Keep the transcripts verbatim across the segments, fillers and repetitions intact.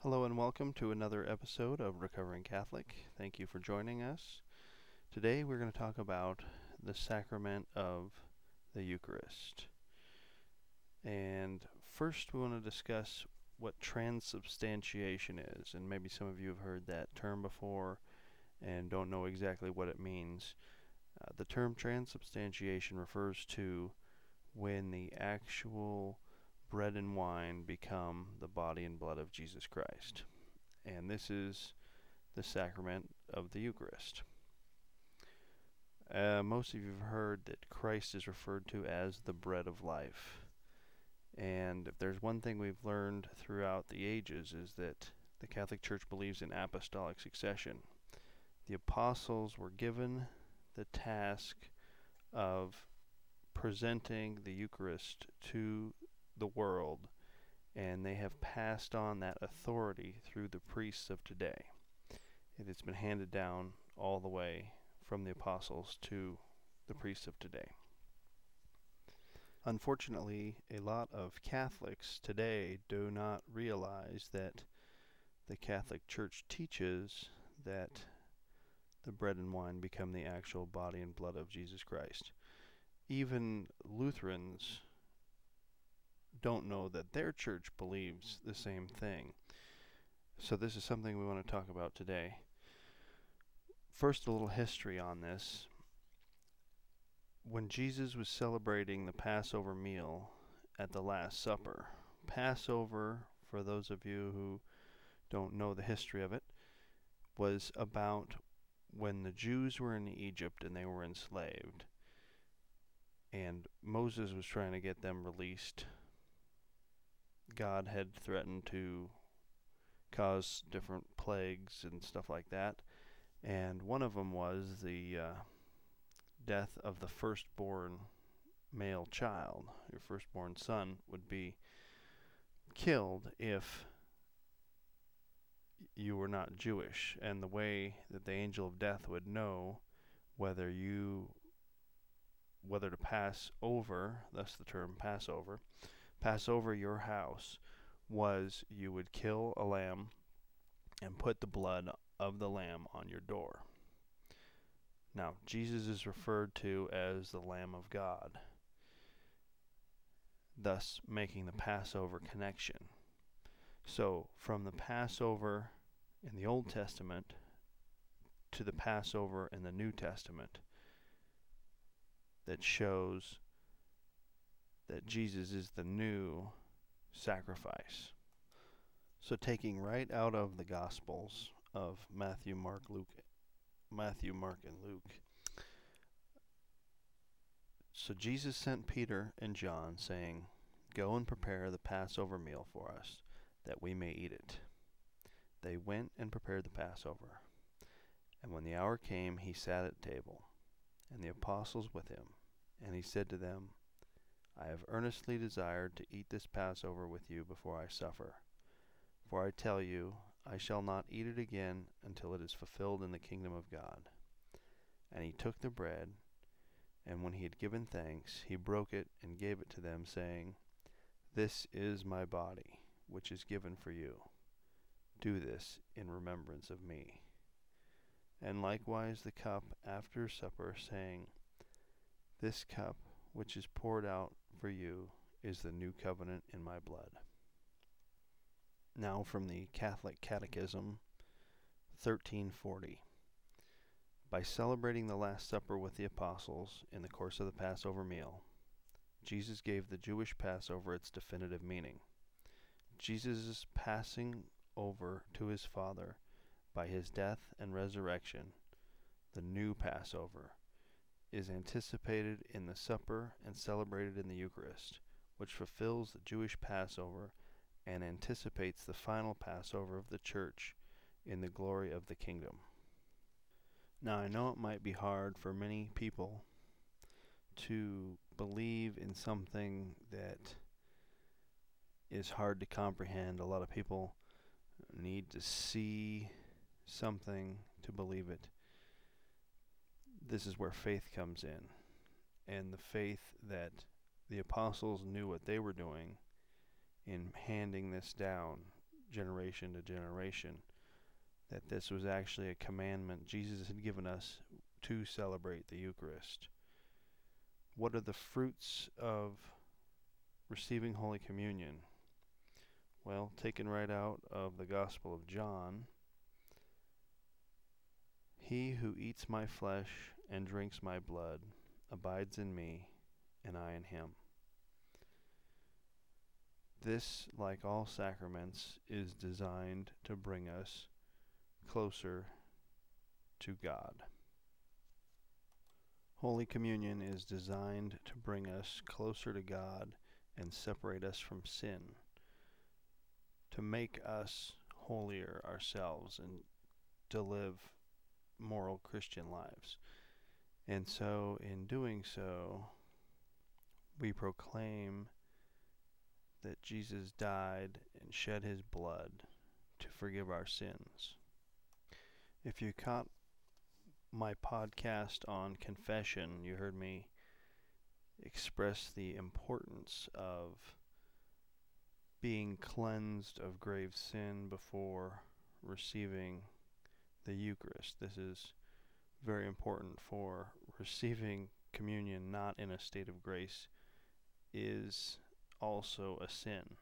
Hello and welcome to another episode of Recovering Catholic. Thank you for joining us. Today we're going to talk about the sacrament of the Eucharist. And first we want to discuss what transubstantiation is. And maybe some of you have heard that term before and don't know exactly what it means. Uh, the term transubstantiation refers to when the actual bread and wine become the body and blood of Jesus Christ. And this is the sacrament of the Eucharist. Uh, most of you have heard that Christ is referred to as the bread of life. And if there's one thing we've learned throughout the ages is that the Catholic Church believes in apostolic succession. The apostles were given the task of presenting the Eucharist to the world, and they have passed on that authority through the priests of today. It has been handed down all the way from the apostles to the priests of today. Unfortunately, a lot of Catholics today do not realize that the Catholic Church teaches that the bread and wine become the actual body and blood of Jesus Christ. Even Lutherans don't know that their church believes the same thing. So this is something we want to talk about today. First, a little history on this. When Jesus was celebrating the Passover meal at the Last Supper, Passover, for those of you who don't know the history of it, was about when the Jews were in Egypt and they were enslaved, and Moses was trying to get them released. God had threatened to cause different plagues and stuff like that, and one of them was the uh, death of the firstborn male child. Your firstborn son would be killed if you were not Jewish, and the way that the angel of death would know whether you whether to pass over, thus the term Passover, pass over your house, was you would kill a lamb and put the blood of the lamb on your door. Now, Jesus is referred to as the Lamb of God, thus making the Passover connection. So, from the Passover in the Old Testament to the Passover in the New Testament, that shows that Jesus is the new sacrifice. So taking right out of the Gospels of Matthew, Mark, Luke, Matthew, Mark, and Luke. So Jesus sent Peter and John, saying, "Go and prepare the Passover meal for us, that we may eat it." They went and prepared the Passover. And when the hour came, he sat at table, and the apostles with him. And he said to them, "I have earnestly desired to eat this Passover with you before I suffer. For I tell you, I shall not eat it again until it is fulfilled in the kingdom of God." And he took the bread, and when he had given thanks, he broke it and gave it to them, saying, "This is my body, which is given for you. Do this in remembrance of me." And likewise the cup after supper, saying, "This cup which is poured out for you is the new covenant in my blood." Now from the Catholic Catechism, thirteen forty. By celebrating the Last Supper with the apostles in the course of the Passover meal, Jesus gave the Jewish Passover its definitive meaning. Jesus' passing over to his Father by his death and resurrection, the new Passover, is anticipated in the supper and celebrated in the Eucharist, which fulfills the Jewish Passover and anticipates the final Passover of the Church in the glory of the kingdom. Now, I know it might be hard for many people to believe in something that is hard to comprehend. A lot of people need to see something to believe it. This is where faith comes in, and the faith that the apostles knew what they were doing in handing this down generation to generation, that this was actually a commandment Jesus had given us to celebrate the Eucharist. What are the fruits of receiving Holy Communion? Well, taken right out of the Gospel of John, "He who eats my flesh and drinks my blood abides in me, and I in him." This, like all sacraments, is designed to bring us closer to God. Holy Communion is designed to bring us closer to God and separate us from sin, to make us holier ourselves and to live moral Christian lives. And so, in doing so, we proclaim that Jesus died and shed his blood to forgive our sins. If you caught my podcast on confession, you heard me express the importance of being cleansed of grave sin before receiving the Eucharist. This is very important, for receiving communion not in a state of grace is also a sin.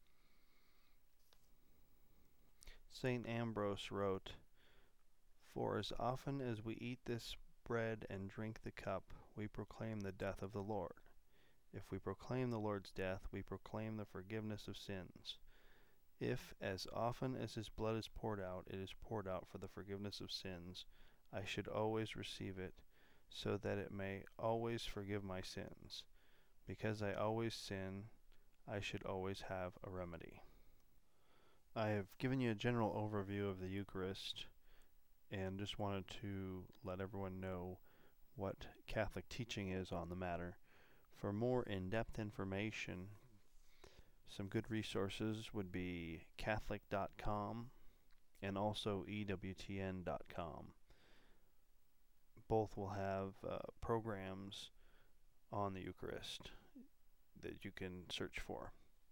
Saint Ambrose wrote, "For as often as we eat this bread and drink the cup, we proclaim the death of the Lord. If we proclaim the Lord's death, we proclaim the forgiveness of sins. If, as often as his blood is poured out, it is poured out for the forgiveness of sins, I should always receive it, so that it may always forgive my sins. Because I always sin, I should always have a remedy." I have given you a general overview of the Eucharist, and just wanted to let everyone know what Catholic teaching is on the matter. For more in-depth information, some good resources would be Catholic dot com and also E W T N dot com. Both will have uh, programs on the Eucharist that you can search for.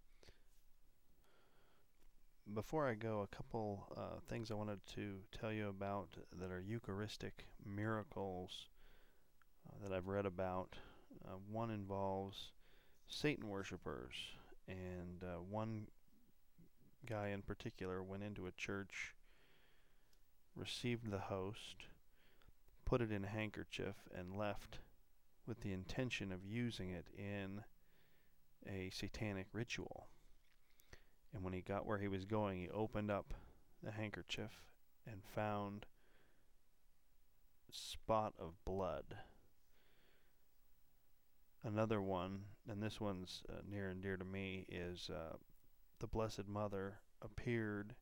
Before I go, a couple uh, things I wanted to tell you about that are Eucharistic miracles uh, that I've read about. Uh, one involves Satan worshipers, and uh, one guy in particular went into a church, received the host, put it in a handkerchief, and left with the intention of using it in a satanic ritual. And when he got where he was going, he opened up the handkerchief and found a spot of blood. Another one, and this one's uh, near and dear to me, is uh, the Blessed Mother appeared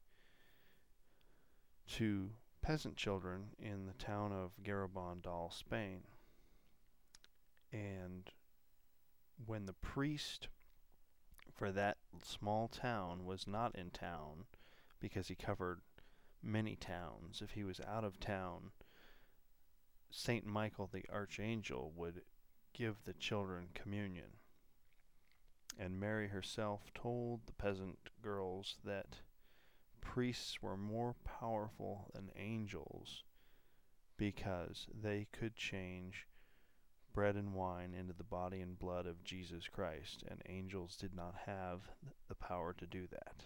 to peasant children in the town of Garabandal, Spain. And when the priest for that small town was not in town, because he covered many towns, if he was out of town, Saint Michael the Archangel would give the children communion. And Mary herself told the peasant girls that priests were more powerful than angels because they could change bread and wine into the body and blood of Jesus Christ, and angels did not have the power to do that.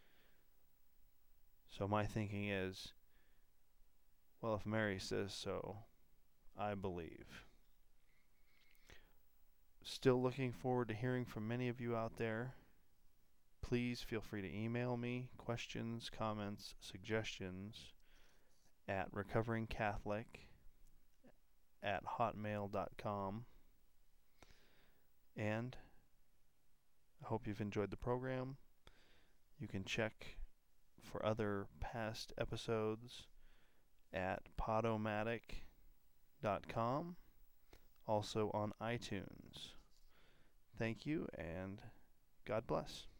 So my thinking is, well, if Mary says so, I believe. Still looking forward to hearing from many of you out there. Please feel free to email me questions, comments, suggestions at recoveringcatholic at hotmail dot com. And I hope you've enjoyed the program. You can check for other past episodes at podomatic dot com, also on iTunes. Thank you, and God bless.